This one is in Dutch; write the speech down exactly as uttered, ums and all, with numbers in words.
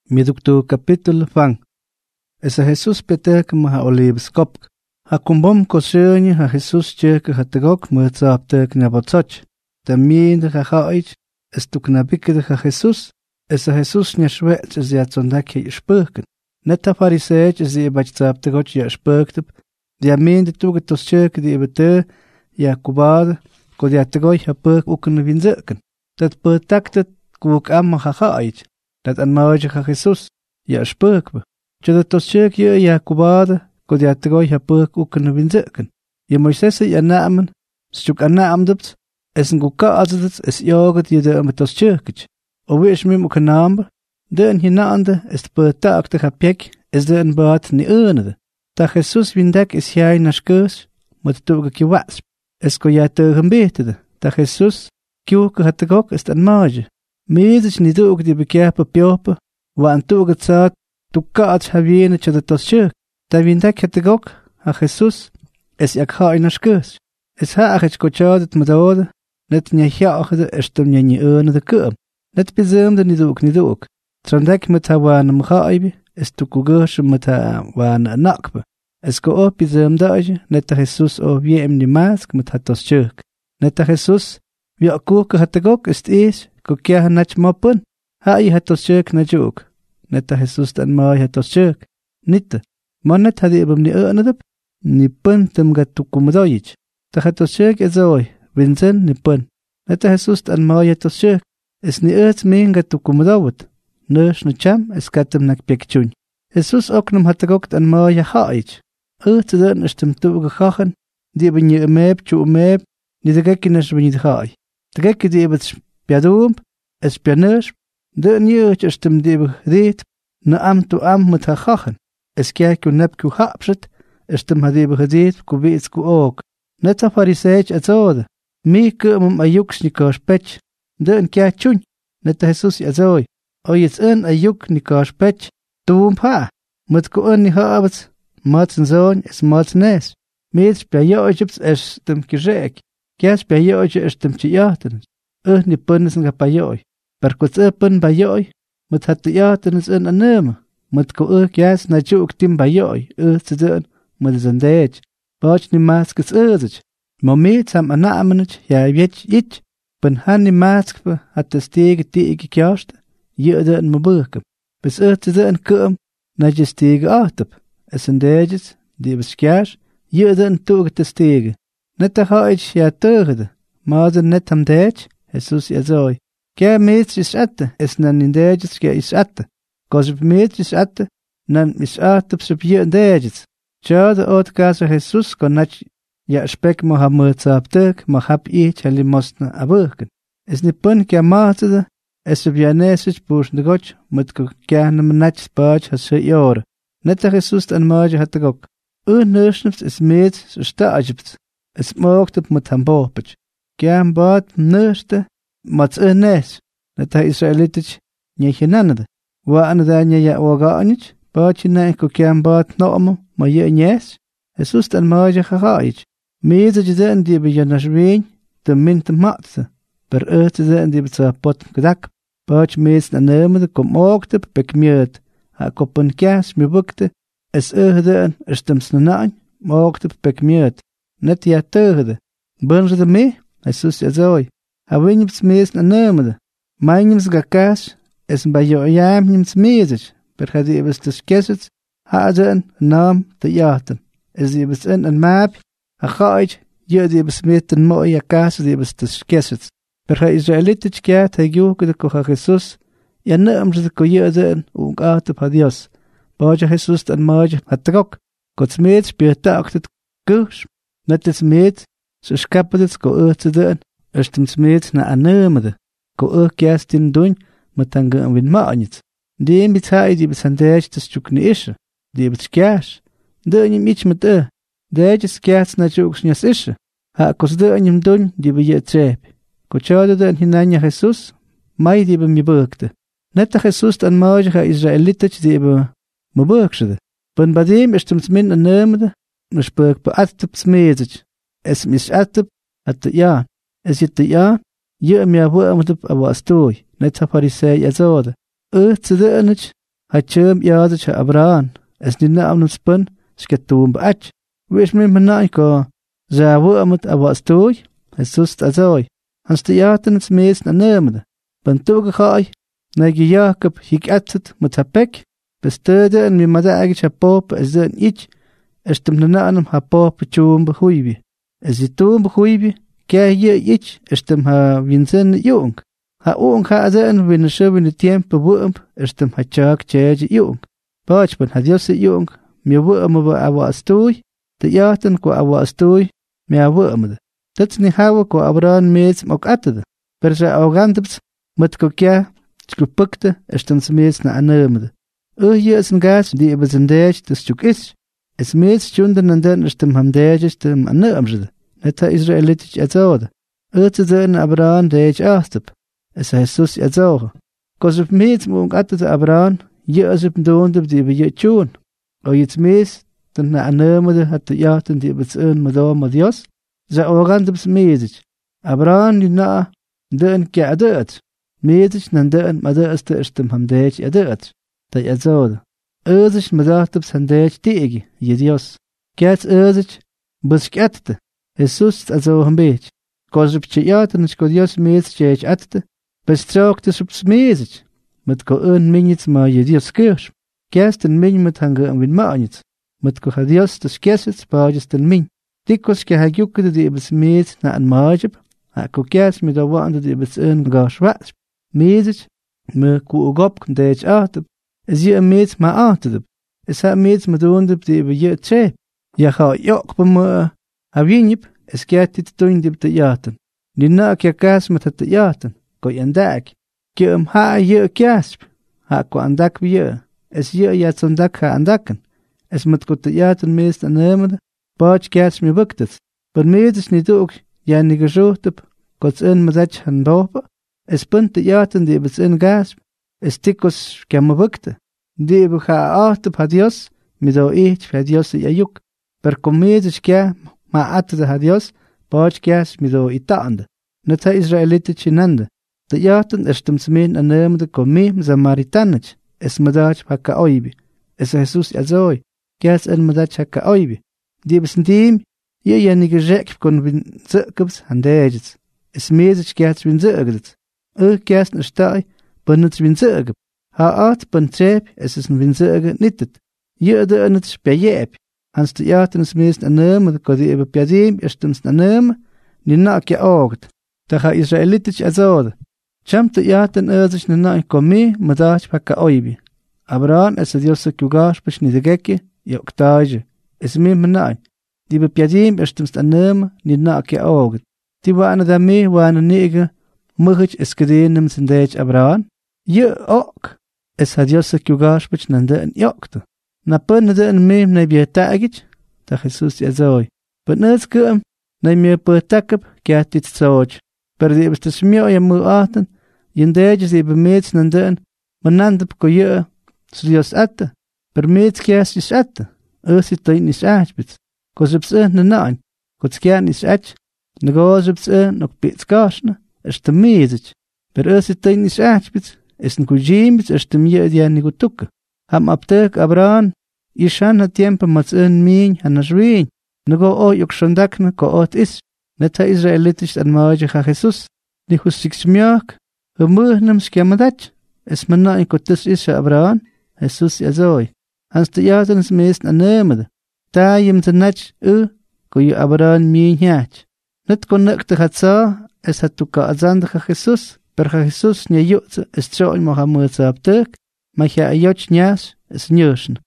Miduktu capítulo fang. Esa Jesús petek maha olivs kopk. Ha kumbom kosyönye ha Jesús tjeke ha tegok muetzaptek nabotsoch. Tamien ha haich es tuknabike ha Jesús. Esa Jesús nyashwech es yatsondak he spurken. Netta fariseech es ye bachzaptegoch ya spurktep. Diamin de tugetos tjeke die bete ya kubade ko diategoch ha purk uken vinzeken. Dat purtaktet kuk amma ha haich. Dat an maoje ha Jesús ya spurkbe. Chodatos tjeke ye ya kubade ko diategoch ha purk uken vinzeken. Ye Moises ya namen stuk anamdept es en gukaazet es yoget ye de ametos tjekech. O wish mim ook een naam, de een hinaande is de betak de gapjek, is de een baat ni eunede. Da Jesus windek is jij nas keus, moet toege ki was. Es ko jij tegen betede. Da Jesus kiuke hat de gok is een maage. Meezig ni doog die bekerpe pjope, waan toege zaad, tu kaats haviene tje de tosje. Da windek hat de gok, ha Jesus, is jak ha in nas keus. Es ha achich ko tjadet medode, net nje jaagde is tum nje ni eunede keum. Net bezemde ni dook ni dook. Trandek met ha waan mchaibi, is tu kugesh met ha waan nakbe. Es ko op bezemde aje, net ha Jesus o wiem ni mask met ha tos tjurk. Net ha Jesus, wie akuke hat gok ist is, ko kia ha nach moppen, ha i ha tos tjurk na jook. Net ha Jesus dan maai ha tos tjurk. Nitte, man net ha di ebem ni eunedep, ni pun tem gat tu kumdojich. Ta ha tos tjurk is oi, winzen ni pun. Net ha Jesus dan maai ha tos tjurk. Es ni earth meenga tu kumdawut. Nurs no cham es katem nak pekchun. Jesus oknum hat gokt an maaya haich. Earth den is tem tu gegachen, die ben je meep chu meep, ni de gekkenes ben je haai. De gekke die bet piadum, es pianers, de nieuwt is tem die reed, na am tu am met ha gachen. Es kijk u nep ku hapset, is tem ha die gedeed ku weets ku ook. Net a fariseich et zode. Mi kum a juks ni kos pech. De een kja tjun, net Jesus ja zoi. O jits een a juk ni kaas pech, doom pa. Met ko een ni haabets, mats en zoon is mats nes. Meets bij joojibs is dem kirek. Kjas bij joojje is dem tjaatens. Een ni punnes en ga jooj. Per kots een pun bij jooj, met het tjaatens een aneme. Met ko een kjas na juk tim bij jooj, een te doen, met zijn deeg. Bach ni maskes euzig. Maar meets ham anamenet, ja weet jit. Ben han ni maskpe hat de stege tege kjaste, jede en maburke. Bis erte de en kum, na je stege achtep. Es en dejes, die beskjaas, jede en toge te stege. Net de haich ja teugede, maar de net am dej, Jesus ja zoi. Kja meets is atte, es nan in dejes kja is atte. Kos op meets is atte, nan is achtep sop je en dejes. Tja de oot kase Jesus kon nach ja spek mo ha muetzaptek, mo hab ich hali mosna aburken. Es ni pun kja maatede, es op ja nesich bush de goch, met ko kja nam nach spaj ha se jore. Net a Jesus an maage hat de gok. Un neusnips is meet so staajibt. Es moogt met ham bopich. Kja am baat neuste, mats un nes. Net a Israelitich, nye genanede. Wa an da nye ja ogaanich, baatje na ko kja am baat noamo, ma je nes. Jesus an maage gegaich. Meeze je den die bij je nasween, de minte matse. Per eute den die bij z'n pot gedak. Baach mees na nemende kom oogte pek miet. Ha kop een kjas mi bukte. Es euge den is dem snanaan, moogte pek miet. Net ja teugde. Bunze de mee, Jesus ja zoi. Ha winjips mees na nemende. Mijnjims ga kaas, es bij je jaam nims meezig. Per ha die ebes des kesets, ha den naam te jaten. Es die ebes in een maap. Ha gaich, je die besmeten mooie kaas die bes te skesets. Per ha Israelitich kjat ha juke de ko ha Jesus, ja neem ze de ko je den ung aatep ha Dios. Baja Jesus dan maage ha trok, kots meet speert taaktet kush, net is meet, so skapet ko eute den, is dem smeet na anemede, ko euk kjas din doen, met dan gaan win maanit. Die mit ha die bes handej te stukne ische, die bes kjas, de ni mich met e. Dejes kjats na juks nias ische. Ha kos de anim dun die be je trep. Ko chade de hinanya Jesus, mai die be mi burgte. Net a Jesus an maage ha Israelitich die be me burgshede. Ben badem is tems min an nemede, me spurg be attep smezig. Es mis attep, at de ja. Es jit de ja, je mi a woamtep a was toy. Net ha farisei azode. E te de anich, ha chum yaadach ha Abraham, es ni naam nus pun, sketoom baach, wish me manai ko, za woamet awas toy, Jesus azoi, hans de yaten het meest na nemde, ben toegegaai, negi Jacob hik atzet met hapek, bestede en mi madaagich ha pop es den ich, es tem na naam ha pop choom behuibi, es die toom behuibi, kei je ich, es tem ha winzen jong, ha ong ha den win scho in de tiempo woemp, es tem ha chak cheje jong, baach ben ha Dios jong, mi woem ba awas toy, de yaten ko awas toy, mi woemde. Dat ni hawa ko Abraham meets mok atede, per ze arrogantips, met ko kja, skupukte, es tem meets na anemde. Uh hier is een gas die über zijn deeg de stuk is. Es meets stunden en den is tem ham deeg tem anemde. Net ha Israelitisch erzode. Uh te den Abraham deeg aastep. Es ha Jesus erzode. Kos op meets mok atede Abraham, je is op doondep die über je tjoen. O jits meets, den na anemde hat de jaten die über z'n madam met Dios. Ze arrogantips meezich. Abraham die na den kja adeet. Meezich nan den madeeste is tem ham deeg adeet. Dat je zouden. Euzig madachtips han deeg teegi, je Dios. Kjats euzig, busk atte. Jesus azo han beech. Koz op tje jaten is ko Dios meez tjeeg atte. Bestraakt is op smeezig. Met ko een minjits ma je Dios kirsch. Kjast den min met han geën win maanjits. Met ko ha Dios des kjessits baadjes den min. Dikos ke ha jukkede die ibes meez na een maajib. Ha ko kjast met a waande die ibes een gaas waas. Meezig, me ko ugop kan deeg achtep. Es je een meets maar aantedep. Es ha meets met oondep die we je tse. Ja ga jok bij me. Ha wienjep, es kjat dit toondep te jaten. Die na kja kaas met het te jaten. Ko je andak. Kje hem ha je kjasp. Ha ko andak bij je. Es je jat zondak ha andaken. Es met ko te jaten meest aannemende. Baach kjats me wuktet. Maar meet is niet ook. Ja nie gezochtep. Kots een mazach han boven. Es punt te jaten die bes een gasp. Es tikos kama bukte. Die bucha achtep ha Dios, mi do ich ha Dios ja juk. Per comedisch kja, ma atte ha Dios, baach kjas mi do itaande. Net ha Israelitisch inande. De jaten es tem zmeen anemde komim Samaritanich. Es madach haka oibi. Es Jesus azoi. Kjas en madach haka oibi. Die bes ndim, je jenige jek kon win zirkebs handejits. Es mezich kjas win zirgedits. Ur kjas ne stai, benut winzerge. Ha art ben trep, es is een winzerge nittet. Je de en het spejep. Hans de jaten is meest aannemen, de kodi ebe piadim, eerstens aannemen, ni naak je oogt. Da ga Israelitisch azode. Cham de jaten erzich ni naak komi, madach pakka oibi. Abraham es a Dios kugash bish ni de gekke, je oktage. Es me menai. Die be piadim, eerstens aannemen, ni naak je oogt. Die wane daarmee, wane nege, mugich es gedeenem zijn deeg Abraham. Je ook. Es had Dios kugash bish nande en jokte. Na penne de en meem ne bie tagich, da Jesus ja zoi. Bet nes kum, ne me per takap, kiat dit zoch. Per die beste smio ja mu aten, jen deejes die bemeets nande en, manandep ko je, so Dios atte. Per meets kias is atte. Eus it tain is achbits. Ko zips e ne nain, ko tskian is ach, ne go zips e nok bits gashne, es te meezich. Per eus it tain is achbits, es n kujimbits, es te mie die anigo tukke. Ham aptek Abraham, ishan ha tiempo mats een min han aswin. Nego o yuk shondakne ko ot is. Net ha Israelitisch an maaje ha Jesus. Ni husik smjak. He muhnem skjamadach. Es manna in kotus is ha Abraham. Jesus ja zoi. Hans te jaten is meest aannemende. Ta yim te nach u. Ko yu Abraham min hjach. Net kon nekte hat sa. Es hat tuka azande ha Jesus. Per ha Jesus nye jutze. Es tjoil mo ha muetse aptek. Maar ja, jotsch njas is njuursen.